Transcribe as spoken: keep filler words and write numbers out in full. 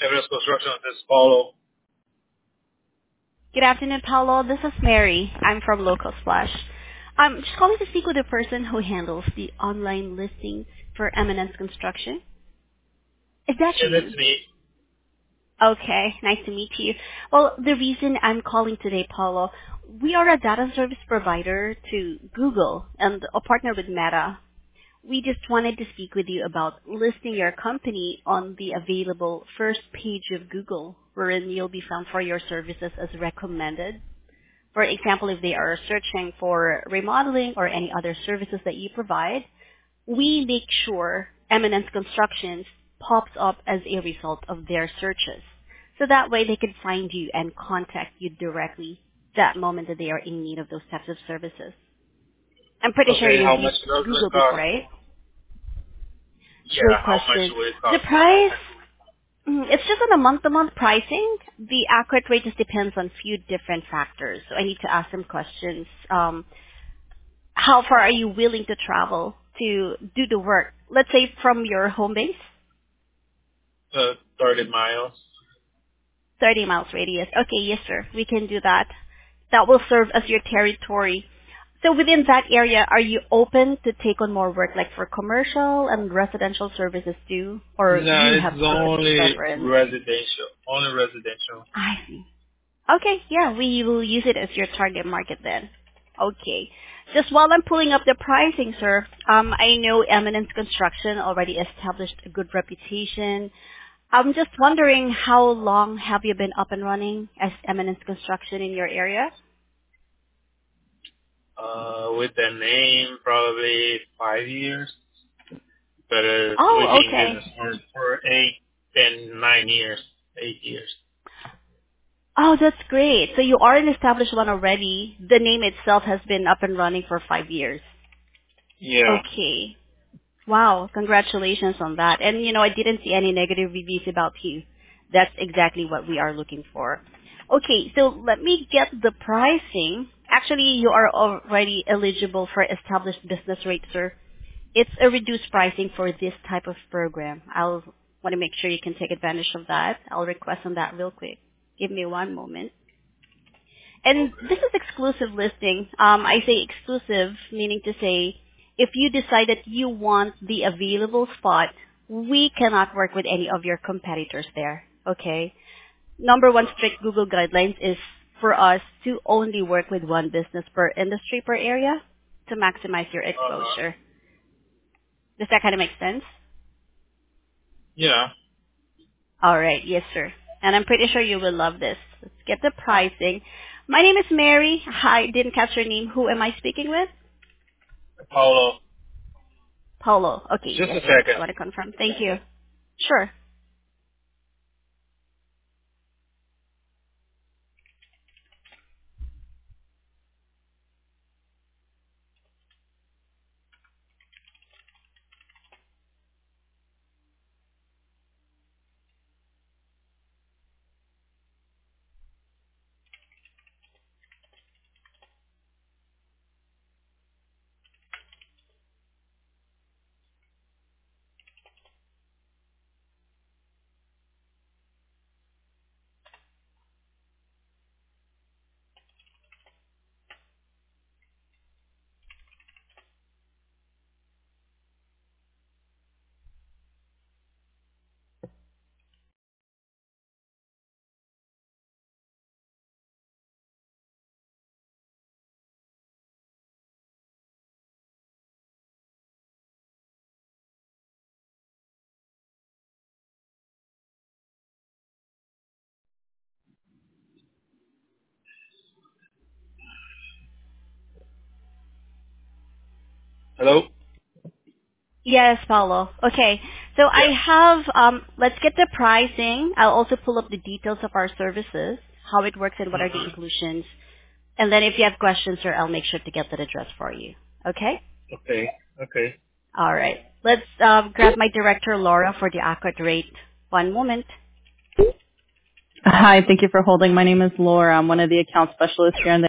Evidence Construction. This is Paulo. Good afternoon, Paulo. This is Mary. I'm from Local Splash. I'm just calling to speak with the person who handles the online listings for Eminence Construction. Is that Yeah, that's you? me. Okay, nice to meet you. Well, the reason I'm calling today, Paulo, we are a data service provider to Google and a partner with Meta. We just wanted to speak with you about listing your company on the available first page of Google, wherein you'll be found for your services as recommended. For example, if they are searching for remodeling or any other services that you provide, we make sure Eminence Constructions pops up as a result of their searches. So that way they can find you and contact you directly that moment that they are in need of those types of services. I'm pretty sure Okay, you've how much used does it Google before, cost? right? Yeah, Great how much question. will it The cost? price, mm, it's just on a month-to-month pricing. The accurate rate just depends on few different factors. So I need to ask some questions. Um, how far are you willing to travel to do the work? Let's say from your home base, Uh, thirty miles. thirty miles radius. Okay, yes, sir. We can do that. That will serve as your territory. So within that area, are you open to take on more work, like for commercial and residential services too, or No, you it's have specific only preference? residential. Only residential. I see. Okay, yeah, we will use it as your target market then. Okay. Just while I'm pulling up the pricing, sir, um, I know Eminence Construction already established a good reputation. I'm just wondering, how long have you been up and running as Eminence Construction in your area? Uh, with the name, probably five years. But uh, we've Oh, been in okay. business for, for eight, ten, nine years, eight years. Oh, that's great. So you are an established one already. The name itself has been up and running for five years. Yeah. Okay. Wow, congratulations on that. And you know, I didn't see any negative reviews about you. That's exactly what we are looking for. Okay, so let me get the pricing. Actually, you are already eligible for established business rate, sir. It's a reduced pricing for this type of program. I'll want to make sure you can take advantage of that. I'll request on that real quick. Give me one moment. And Okay. this is exclusive listing. Um, I say exclusive, meaning to say, if you decide that you want the available spot, we cannot work with any of your competitors there. Okay? Number one strict Google guidelines is for us to only work with one business per industry per area to maximize your Uh-huh. exposure. Does that kind of make sense? Yeah. All right. Yes, sir. And I'm pretty sure you will love this. Let's get the pricing. My name is Mary. I didn't catch your name. Who am I speaking with? Paulo, Paulo. Okay, just yes, a sir. Just second. want to confirm. Thank you. Sure. Hello? Yes, Paulo. Okay. So I Yeah. have, um, let's get the pricing. I'll also pull up the details of our services, how it works and what are the Mm-hmm. inclusions. And then if you have questions, sir, I'll make sure to get that addressed for you. Okay? Okay. Okay. All right. Let's um, grab my director, Laura, for the accurate rate. One moment. Hi, thank you for holding. My name is Laura. I'm one of the account specialists here in the